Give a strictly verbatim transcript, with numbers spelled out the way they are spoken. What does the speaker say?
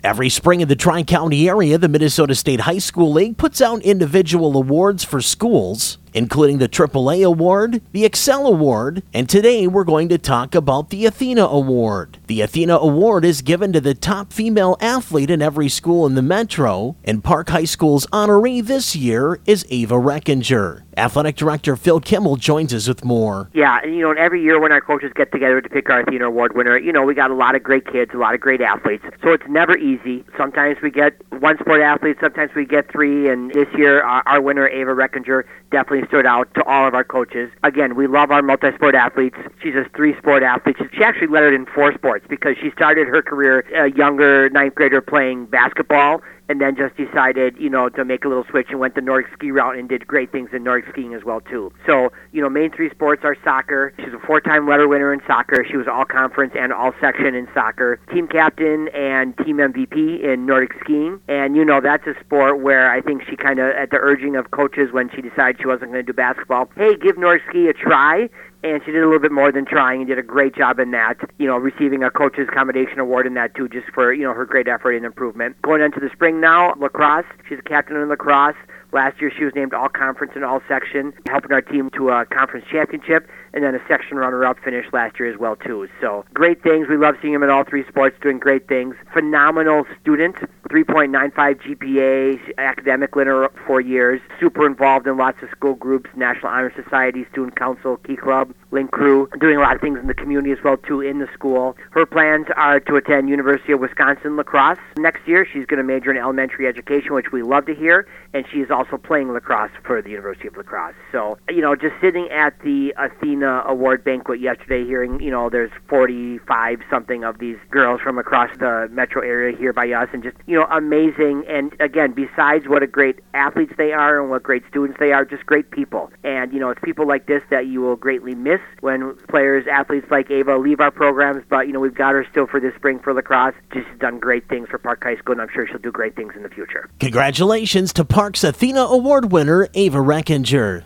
Every spring in the Tri-County area, the Minnesota State High School League puts out individual awards for schools, including the triple A Award, the Excel Award, and today we're going to talk about the Athena Award. The Athena Award is given to the top female athlete in every school in the metro, and Park High School's honoree this year is Ava Reckinger. Athletic Director Phil Kimmel joins us with more. Yeah, and you know, and every year when our coaches get together to pick our Athena Award winner, you know, we got a lot of great kids, a lot of great athletes, so it's never easy. Sometimes we get one sport athlete, sometimes we get three, and this year our, our winner, Ava Reckinger, definitely stood out to all of our coaches. Again, we love our multi-sport athletes. She's a three-sport athlete. She actually lettered in four sports because she started her career a younger ninth grader playing basketball, and then just decided, you know, to make a little switch and went the Nordic ski route and did great things in Nordic skiing as well, too. So, you know, main three sports are soccer. She's a four-time letter winner in soccer. She was all-conference and all-section in soccer. Team captain and team M V P in Nordic skiing. And, you know, that's a sport where I think she kind of, at the urging of coaches when she decided she wasn't going to do basketball, hey, give Nordic ski a try. And she did a little bit more than trying and did a great job in that, you know, receiving a Coach's Commendation Award in that, too, just for, you know, her great effort and improvement. Going into the spring now, lacrosse. She's a captain in lacrosse. Last year she was named all-conference and all-section, helping our team to a conference championship, and then a section runner-up finish last year as well, too. So great things. We love seeing him in all three sports doing great things. Phenomenal student, three point nine five G P A, academic winner for years, super involved in lots of school groups, National Honor Society, Student Council, Key Club, Link Crew, doing a lot of things in the community as well, too, in the school. Her plans are to attend University of Wisconsin lacrosse. Next year, she's going to major in elementary education, which we love to hear, and she is also playing lacrosse for the University of La Crosse. So, you know, just sitting at the Athena Award banquet yesterday, hearing, you know, there's forty-five something of these girls from across the metro area here by us, and just, you know, amazing. And again, besides what a great athletes they are and what great students they are, just great people. And, you know, it's people like this that you will greatly miss when players, athletes like Ava leave our programs, but, you know, we've got her still for this spring for lacrosse. Just done great things for Park High School, and I'm sure she'll do great things in the future. Congratulations to Park's Athena Award winner, Ava Reckinger.